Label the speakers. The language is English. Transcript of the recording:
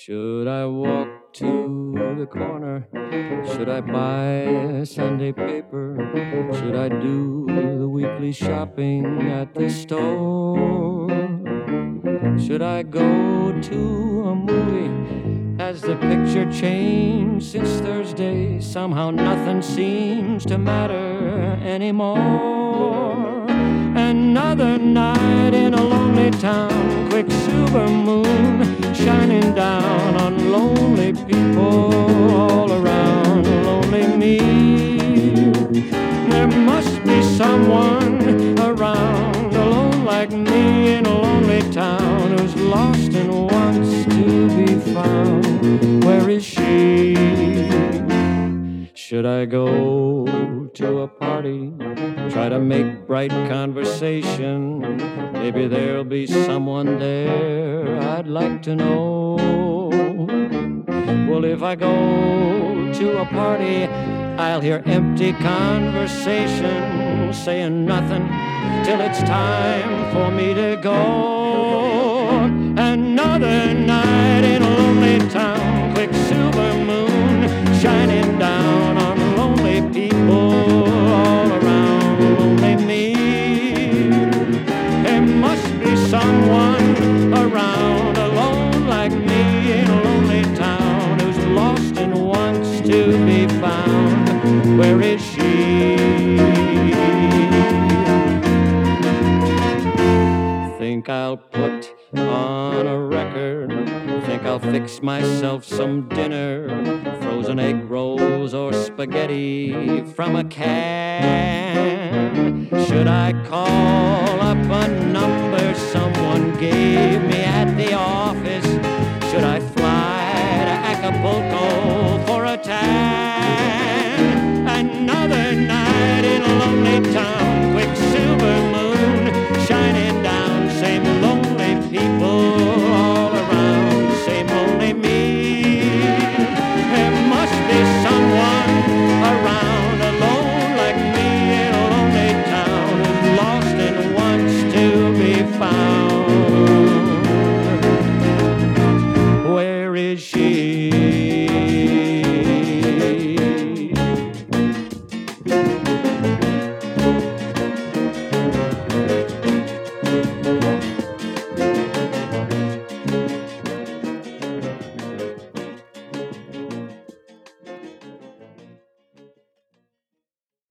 Speaker 1: Should I walk to the corner? Should I buy a Sunday paper? Should I do the weekly shopping at the store? Should I go to a movie? Has the picture changed since Thursday? Somehow nothing seems to matter anymore. Another night in a lonely town, quicksilver moon shining down on lonely people all around. Lonely me. There must be someone around, alone like me in a lonely town, who's lost and wants to be found. Where is she? Should I go to a party? Try to make bright conversation. Maybe there'll be someone there I'd like to know. Well, if I go to a party, I'll hear empty conversation, saying nothing till it's time for me to go. Another night in a lonely town, quicksilver moon shining down on lonely people all around. Lonely me. There must be someone around, alone like me in a lonely town, who's lost and wants to be found. Where is she? Think I'll put on a record, think I'll fix myself some dinner, frozen egg rolls or spaghetti from a can. Should I call up a number someone gave me